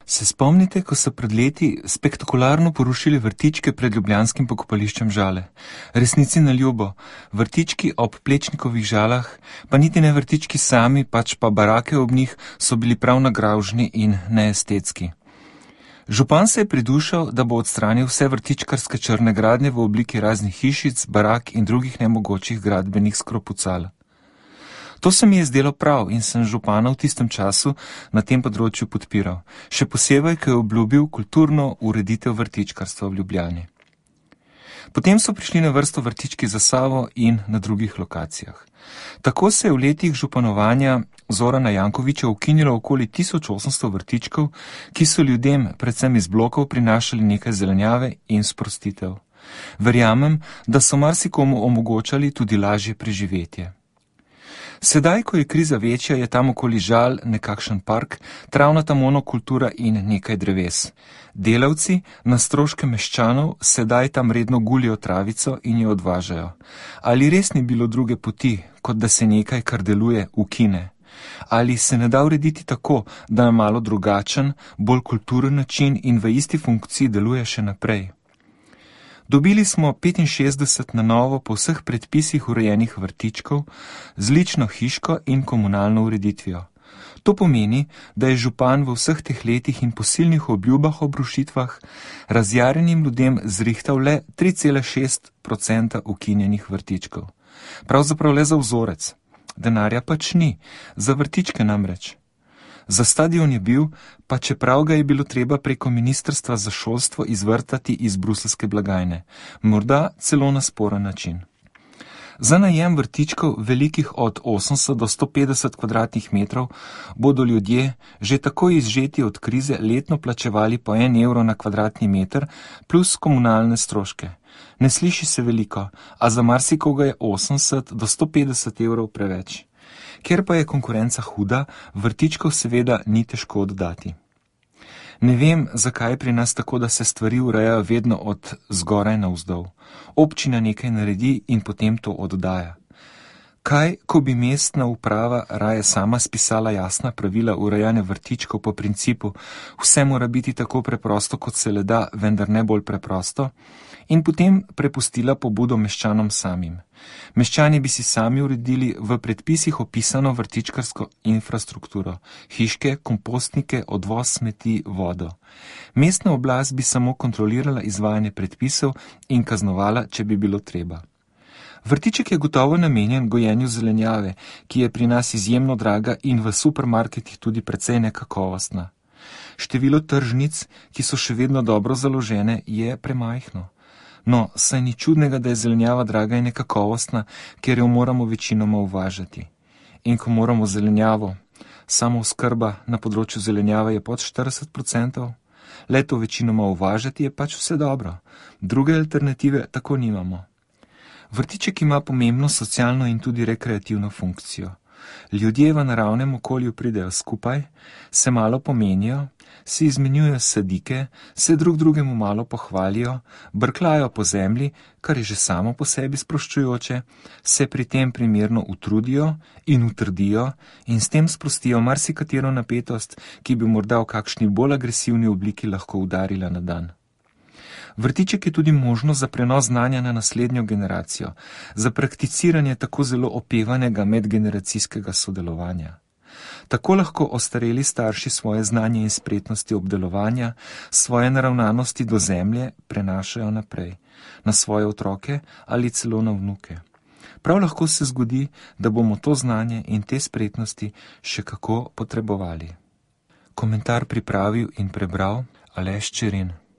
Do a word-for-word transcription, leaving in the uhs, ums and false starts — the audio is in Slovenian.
Se spomnite, ko so pred leti spektakularno porušili vrtičke pred ljubljanskim pokopališčem Žale? Resnici na ljubo, vrtički ob Plečnikovih Žalah, pa niti ne vrtički sami, pač pa barake ob njih, so bili prav nagravžni in neestetski. Župan se je pridušal, da bo odstranil vse vrtičkarske črne gradnje v obliki raznih hišic, barak in drugih nemogočih gradbenih skropucal. To se mi je zdelo prav in sem župana v tistem času na tem področju podpiral, še posebej, ko je obljubil kulturno ureditev vrtičkarstva v Ljubljani. Potem so prišli na vrsto vrtički za Savo in na drugih lokacijah. Tako se je v letih županovanja Zorana Jankovića ukinilo okoli tisoč osemsto vrtičkov, ki so ljudem, predvsem iz blokov, prinašali nekaj zelenjave in sprostitev. Verjamem, da so marsikomu omogočali tudi lažje preživetje. Sedaj, ko je kriza večja, je tam okoli Žal nekakšen park, travnata monokultura in nekaj dreves. Delavci na stroške meščanov sedaj tam redno gulijo travico in jo odvažajo. Ali res ni bilo druge poti, kot da se nekaj, kar deluje, ukine? Ali se ne da urediti tako, da na malo drugačen, bolj kulturen način in v isti funkciji deluje še naprej? Dobili smo petinšestdeset na novo po vseh predpisih urejenih vrtičkov z lično hiško in komunalno ureditvijo. To pomeni, da je župan v vseh teh letih in posilnih obljubah ob rušitvah razjarjenim ljudem zrihtal le tri cele šest odstotka ukinjenih vrtičkov. Pravzaprav le za vzorec. Denarja pač ni, za vrtičke namreč. Za stadion je bil, pa čeprav ga je bilo treba preko Ministrstva za šolstvo izvrtati iz bruselske blagajne, morda celo na sporen način. Za najem vrtičkov, velikih od osemdeset do sto petdeset kvadratnih metrov, bodo ljudje, že tako izžeti od krize, letno plačevali po en evro na kvadratni meter plus komunalne stroške. Ne sliši se veliko, a za marsikoga je osemdeset do sto petdeset evrov preveč. Ker pa je konkurenca huda, vrtičkov seveda ni težko oddati. Ne vem, zakaj je pri nas tako, da se stvari urejajo vedno od zgoraj navzdol. Občina nekaj naredi in potem to oddaja. Kaj, ko bi mestna uprava raje sama spisala jasna pravila urejanja vrtičkov po principu vse mora biti tako preprosto, kot se le da, vendar ne bolj preprosto, in potem prepustila pobudo meščanom samim. Meščani bi si sami uredili v predpisih opisano vrtičkarsko infrastrukturo, hiške, kompostnike, odvoz smeti, vodo. Mestna oblast bi samo kontrolirala izvajanje predpisov in kaznovala, če bi bilo treba. Vrtiček je gotovo namenjen gojenju zelenjave, ki je pri nas izjemno draga in v supermarketih tudi precej nekakovostna. Število tržnic, ki so še vedno dobro založene, je premajhno. No, saj ni čudnega, da je zelenjava draga in nekakovostna, ker jo moramo večinoma uvažati. In ko moramo zelenjavo, samo oskrba na področju zelenjave je pod štirideset odstotkov, leto večinoma uvažati je pač vse dobro. Druge alternative tako nimamo. Vrtiček ima pomembno socialno in tudi rekreativno funkcijo. Ljudje v naravnem okolju pridejo skupaj, se malo pomenijo, si izmenjujejo sadike, se drug drugemu malo pohvalijo, brklajo po zemlji, kar je že samo po sebi sproščujoče, se pri tem primerno utrudijo in utrdijo in s tem sprostijo marsikatero napetost, ki bi morda v kakšni bolj agresivni obliki lahko udarila na dan. Vrtiček je tudi možnost za prenos znanja na naslednjo generacijo, za prakticiranje tako zelo opevanega medgeneracijskega sodelovanja. Tako lahko ostareli starši svoje znanje in spretnosti obdelovanja, svoje naravnanosti do zemlje prenašajo naprej, na svoje otroke ali celo na vnuke. Prav lahko se zgodi, da bomo to znanje in te spretnosti še kako potrebovali. Komentar pripravil in prebral Aleš Čerin.